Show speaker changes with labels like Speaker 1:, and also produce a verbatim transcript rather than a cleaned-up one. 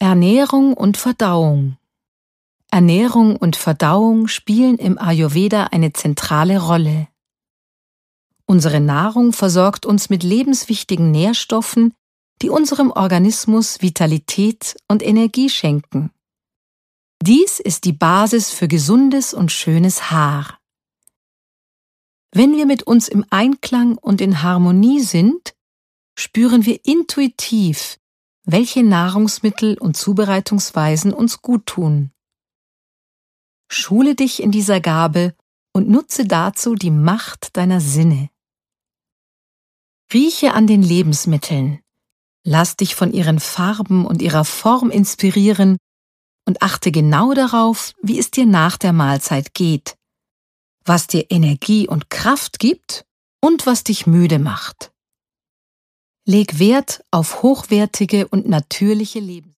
Speaker 1: Ernährung und Verdauung. Ernährung und Verdauung spielen im Ayurveda eine zentrale Rolle. Unsere Nahrung versorgt uns mit lebenswichtigen Nährstoffen, die unserem Organismus Vitalität und Energie schenken. Dies ist die Basis für gesundes und schönes Haar. Wenn wir mit uns im Einklang und in Harmonie sind, spüren wir intuitiv, welche Nahrungsmittel und Zubereitungsweisen uns guttun. Schule dich in dieser Gabe und nutze dazu die Macht deiner Sinne. Rieche an den Lebensmitteln, lass dich von ihren Farben und ihrer Form inspirieren und achte genau darauf, wie es dir nach der Mahlzeit geht, was dir Energie und Kraft gibt und was dich müde macht. Leg Wert auf hochwertige und natürliche Lebensmittel.